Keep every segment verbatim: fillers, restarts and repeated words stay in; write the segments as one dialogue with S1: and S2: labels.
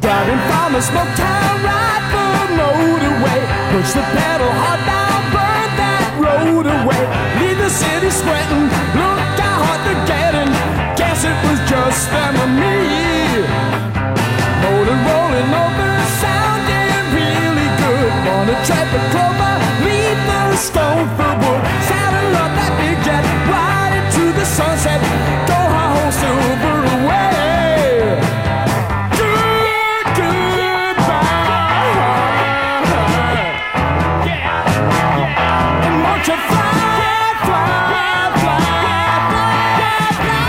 S1: Driving from a smoke town right for the motorway. Push the pedal hard down, burn that road away. Leave the city sweating, look how hard they're getting. Guess it was just them and me. Motor rolling over, sounding really good. Wanna tread the clover, leave the stone for wood. Saddle up that big jet, ride into the sunset. Go home silver away. Good, goodbye. Yeah, yeah. And won't you fly, fly, fly, fly,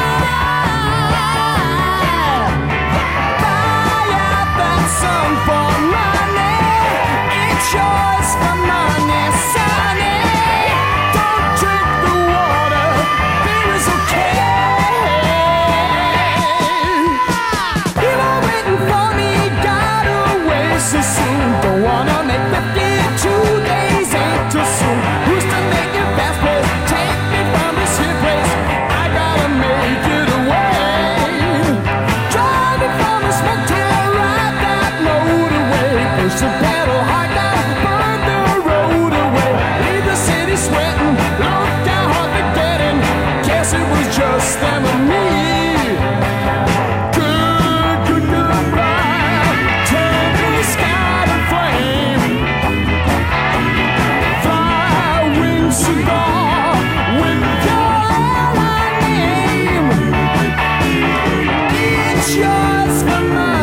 S1: fly. Buy out that sun for money. It's yours for money, sonny. Don't drink the water, beer is okay. You were waiting for me, got away so soon. Don't wanna make fifty-two days ain't too soon. Who's to make it fast pace? Take me from this here place. I gotta make it away. Driving from a smoke town, ride that motorway. Push the pedal hard down, burn the road away. Leave the city sweating, look how hard they're getting. Guess it was just them and me. Good, good, goodbye. Turn the sky to flame. Fly wing cigar with your name. It's yours for mine.